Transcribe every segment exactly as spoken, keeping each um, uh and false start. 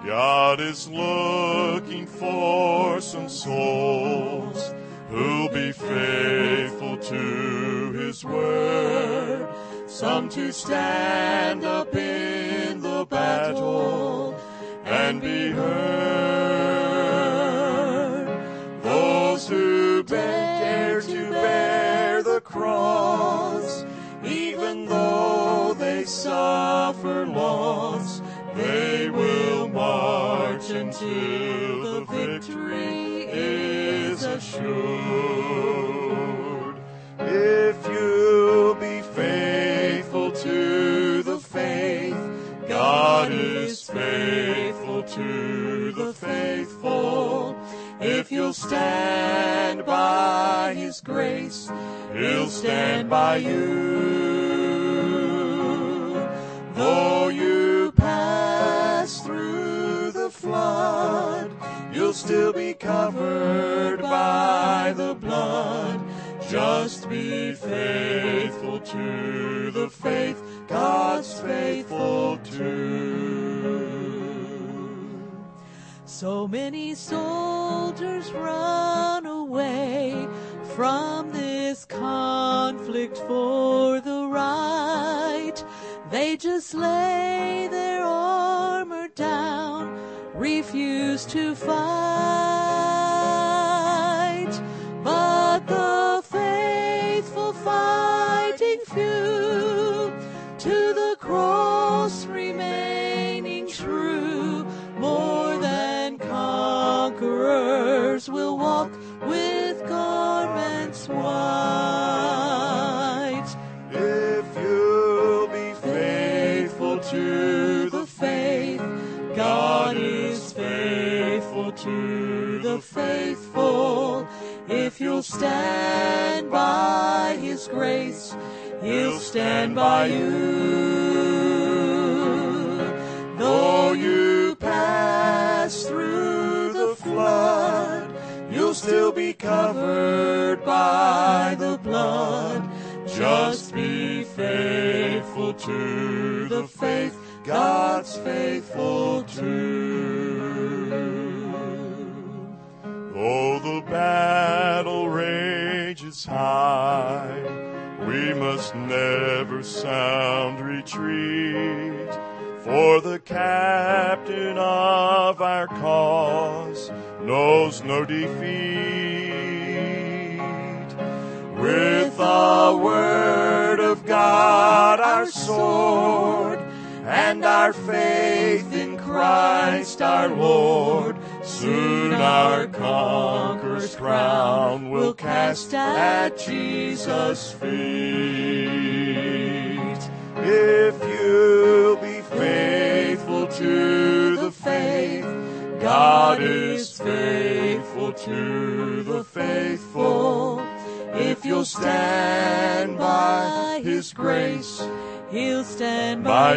God is looking for some souls who'll be faithful to His word, some to stand up in the battle and be heard, those who dare to bear the cross, even though they suffer loss, they will march until the victory is assured. If you'll be faithful to the faith, God is faithful to the faithful. If you'll stand by His grace, He'll stand by you. Though you pass through the flood, you'll still be covered by the blood. Just be faithful to the faith, God's faithful too. So many soldiers run away from this conflict for the right. They just lay their armor down, refuse to fight. But the faithful fighting few, to the cross remaining true, more than conquerors will walk with garments white. If you'll be faithful to the faith, God is faithful to the faithful. If you'll stand by His grace, He'll stand by you. Though you pass through the flood, you'll still be covered by the blood. Just be faithful to the faith, God's faithful too. Though the battle rages high, we must never sound retreat, for the captain of our cause knows no defeat. With the word of God our sword, and our faith in Christ our Lord, soon our conqueror's crown we'll cast at Jesus' feet. If you'll be faithful to the faith, God is faithful to the faithful. If you'll stand by His grace, He'll stand by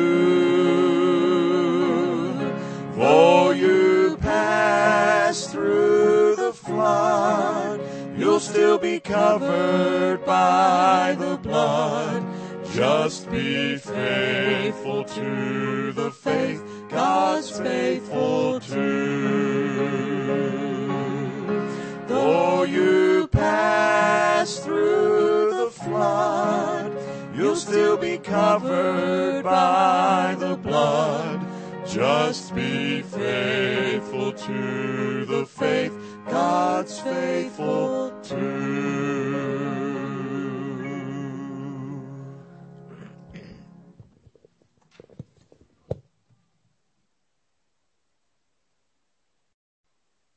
you. Though you pass through the flood, you'll still be covered by the blood. Just be faithful to the faith, God's faithful too. Though you pass through the flood, you'll still be covered by the blood. Just be faithful to the faith, God's faithful too.